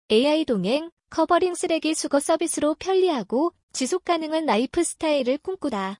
AI 동행, 커버링 쓰레기 수거 서비스로 편리하고 지속가능한 라이프 스타일을 꿈꾸다.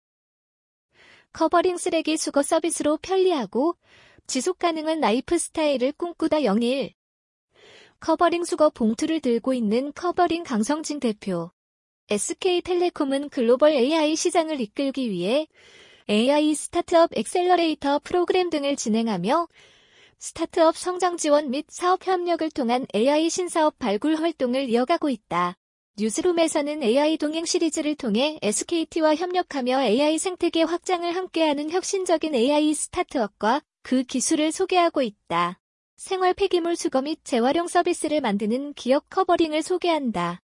커버링 쓰레기 수거 서비스로 편리하고 지속가능한 라이프 스타일을 꿈꾸다 01. 커버링 수거 봉투를 들고 있는 커버링 강성진 대표. SK텔레콤은 글로벌 AI 시장을 이끌기 위해 AI 스타트업 엑셀러레이터 프로그램 등을 진행하며 스타트업 성장 지원 및 사업 협력을 통한 AI 신사업 발굴 활동을 이어가고 있다. 뉴스룸에서는 AI 동행 시리즈를 통해 SKT와 협력하며 AI 생태계 확장을 함께하는 혁신적인 AI 스타트업과 그 기술을 소개하고 있다. 생활 폐기물 수거 및 재활용 서비스를 만드는 기업 커버링을 소개한다.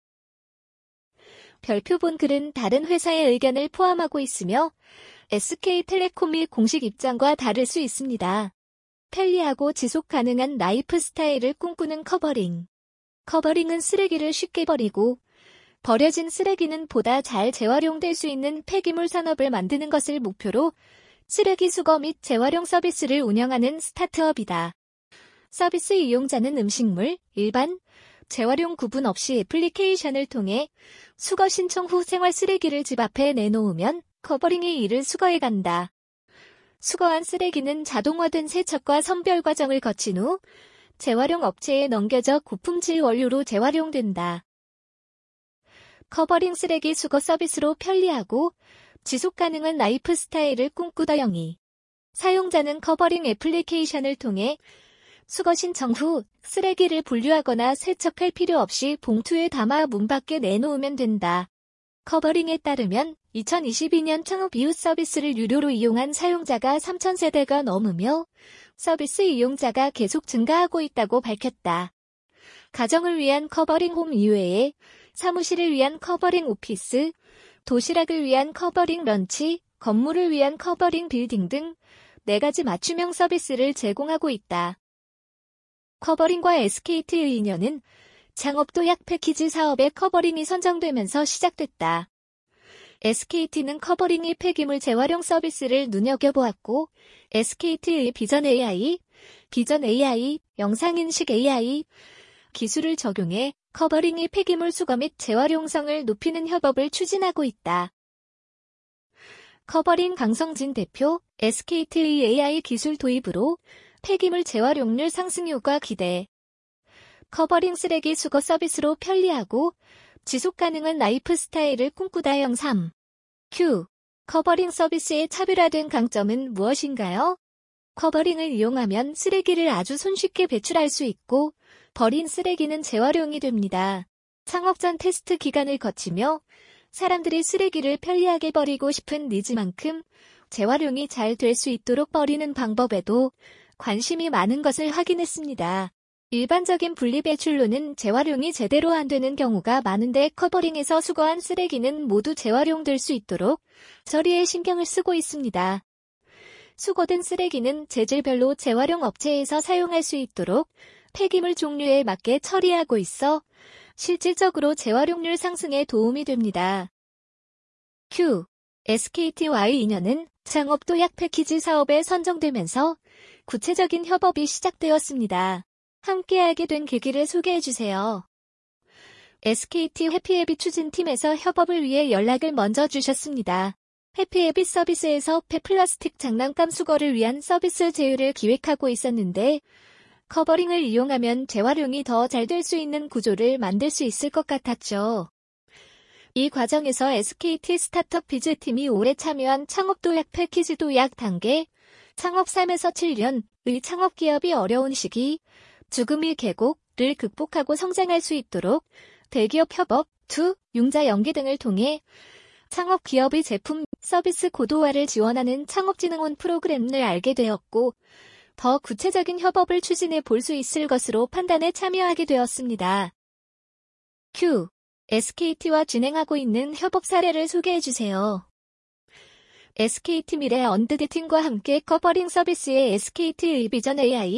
별표 본 글은 다른 회사의 의견을 포함하고 있으며 SK텔레콤의 공식 입장과 다를 수 있습니다. 편리하고 지속 가능한 라이프 스타일을 꿈꾸는 커버링. 커버링은 쓰레기를 쉽게 버리고 버려진 쓰레기는 보다 잘 재활용될 수 있는 폐기물 산업을 만드는 것을 목표로 쓰레기 수거 및 재활용 서비스를 운영하는 스타트업이다. 서비스 이용자는 음식물, 일반, 재활용 구분 없이 애플리케이션을 통해 수거 신청 후 생활 쓰레기를 집 앞에 내놓으면 커버링이 이를 수거해 간다. 수거한 쓰레기는 자동화된 세척과 선별 과정을 거친 후 재활용 업체에 넘겨져 고품질 원료로 재활용된다. 커버링 쓰레기 수거 서비스로 편리하고 지속 가능한 라이프 스타일을 꿈꾸다 02. 사용자는 커버링 애플리케이션을 통해 수거 신청 후 쓰레기를 분류하거나 세척할 필요 없이 봉투에 담아 문 밖에 내놓으면 된다. 커버링에 따르면 2022년 창업 이후 서비스를 유료로 이용한 사용자가 3,000세대가 넘으며 서비스 이용자가 계속 증가하고 있다고 밝혔다. 가정을 위한 커버링 홈 이외에 사무실을 위한 커버링 오피스, 도시락을 위한 커버링 런치, 건물을 위한 커버링 빌딩 등 4가지 맞춤형 서비스를 제공하고 있다. 커버링과 SKT의 인연은 창업도약 패키지 사업의 커버링이 선정되면서 시작됐다. SKT는 커버링의 폐기물 재활용 서비스를 눈여겨보았고 SKT의 비전 AI, 영상인식 AI 기술을 적용해 커버링의 폐기물 수거 및 재활용성을 높이는 협업을 추진하고 있다. 커버링 강성진 대표, SKT의 AI 기술 도입으로 폐기물 재활용률 상승 효과 기대. 커버링 쓰레기 수거 서비스로 편리하고 지속 가능한 라이프 스타일을 꿈꾸다 03. Q. 커버링 서비스의 차별화된 강점은 무엇인가요? 커버링을 이용하면 쓰레기를 아주 손쉽게 배출할 수 있고 버린 쓰레기는 재활용이 됩니다. 창업 전 테스트 기간을 거치며 사람들이 쓰레기를 편리하게 버리고 싶은 니즈만큼 재활용이 잘 될 수 있도록 버리는 방법에도 관심이 많은 것을 확인했습니다. 일반적인 분리배출로는 재활용이 제대로 안 되는 경우가 많은데 커버링에서 수거한 쓰레기는 모두 재활용될 수 있도록 처리에 신경을 쓰고 있습니다. 수거된 쓰레기는 재질별로 재활용 업체에서 사용할 수 있도록 폐기물 종류에 맞게 처리하고 있어 실질적으로 재활용률 상승에 도움이 됩니다. Q. SKT와의 인연은 창업도약 패키지 사업에 선정되면서 구체적인 협업이 시작되었습니다. 함께하게 된 계기를 소개해주세요. SKT 해피해빗 추진팀에서 협업을 위해 연락을 먼저 주셨습니다. 해피해빗 서비스에서 폐플라스틱 장난감 수거를 위한 서비스 제휴를 기획하고 있었는데 커버링을 이용하면 재활용이 더 잘 될 수 있는 구조를 만들 수 있을 것 같았죠. 이 과정에서 SKT 스타트업 비즈팀이 올해 참여한 창업도약 패키지 도약 단계, 창업 3에서 7년의 창업기업이 어려운 시기, 죽음의 계곡을 극복하고 성장할 수 있도록 대기업 협업, 융자 연계 등을 통해 창업기업의 제품, 서비스 고도화를 지원하는 창업진흥원 프로그램을 알게 되었고 더 구체적인 협업을 추진해 볼 수 있을 것으로 판단해 참여하게 되었습니다. Q. SKT와 진행하고 있는 협업 사례를 소개해주세요. SKT 미래 언드드 팀과 함께 커버링 서비스의 SKT의 비전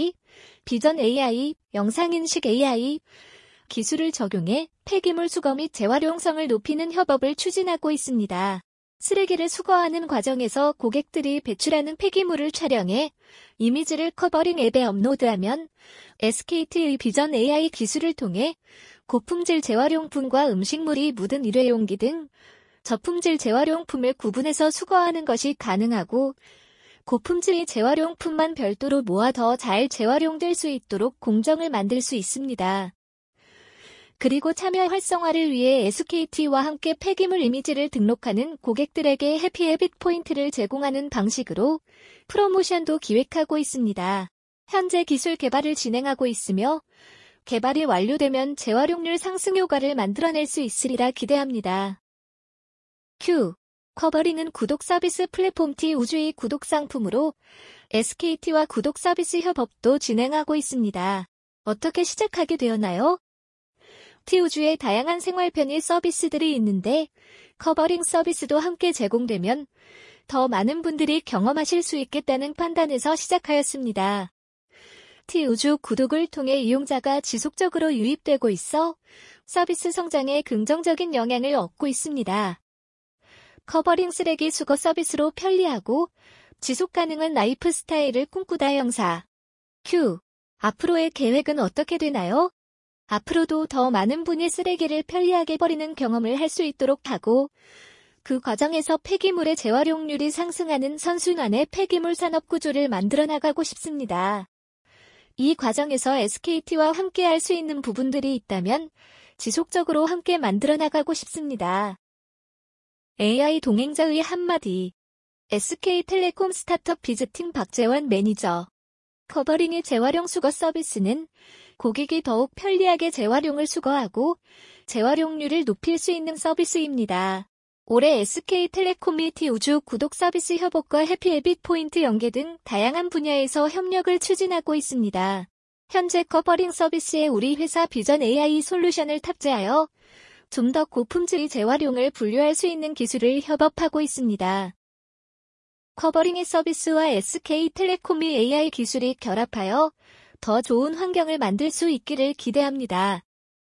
AI, 영상인식 AI 기술을 적용해 폐기물 수거 및 재활용성을 높이는 협업을 추진하고 있습니다. 쓰레기를 수거하는 과정에서 고객들이 배출하는 폐기물을 촬영해 이미지를 커버링 앱에 업로드하면 SKT의 비전 AI 기술을 통해 고품질 재활용품과 음식물이 묻은 일회용기 등 저품질 재활용품을 구분해서 수거하는 것이 가능하고 고품질의 재활용품만 별도로 모아 더 잘 재활용될 수 있도록 공정을 만들 수 있습니다. 그리고 참여 활성화를 위해 SKT와 함께 폐기물 이미지를 등록하는 고객들에게 해피해빗 포인트를 제공하는 방식으로 프로모션도 기획하고 있습니다. 현재 기술 개발을 진행하고 있으며 개발이 완료되면 재활용률 상승 효과를 만들어낼 수 있으리라 기대합니다. Q. 커버링은 구독 서비스 플랫폼 T-우주의 구독 상품으로 SKT와 구독 서비스 협업도 진행하고 있습니다. 어떻게 시작하게 되었나요? T-우주에 다양한 생활 편의 서비스들이 있는데 커버링 서비스도 함께 제공되면 더 많은 분들이 경험하실 수 있겠다는 판단에서 시작하였습니다. T-우주 구독을 통해 이용자가 지속적으로 유입되고 있어 서비스 성장에 긍정적인 영향을 얻고 있습니다. 커버링 쓰레기 수거 서비스로 편리하고 지속 가능한 라이프 스타일을 꿈꾸다 형사. Q. 앞으로의 계획은 어떻게 되나요? 앞으로도 더 많은 분이 쓰레기를 편리하게 버리는 경험을 할 수 있도록 하고 그 과정에서 폐기물의 재활용률이 상승하는 선순환의 폐기물 산업 구조를 만들어 나가고 싶습니다. 이 과정에서 SKT와 함께 할 수 있는 부분들이 있다면 지속적으로 함께 만들어 나가고 싶습니다. AI 동행자의 한마디. SK텔레콤 스타트업 비즈팀 박재원 매니저. 커버링의 재활용 수거 서비스는 고객이 더욱 편리하게 재활용을 수거하고 재활용률을 높일 수 있는 서비스입니다. 올해 SK텔레콤이 T-우주 구독 서비스 협업과 해피해빗 포인트 연계 등 다양한 분야에서 협력을 추진하고 있습니다. 현재 커버링 서비스에 우리 회사 비전 AI 솔루션을 탑재하여 좀 더 고품질의 재활용을 분류할 수 있는 기술을 협업하고 있습니다. 커버링의 서비스와 SK텔레콤의 AI 기술이 결합하여 더 좋은 환경을 만들 수 있기를 기대합니다.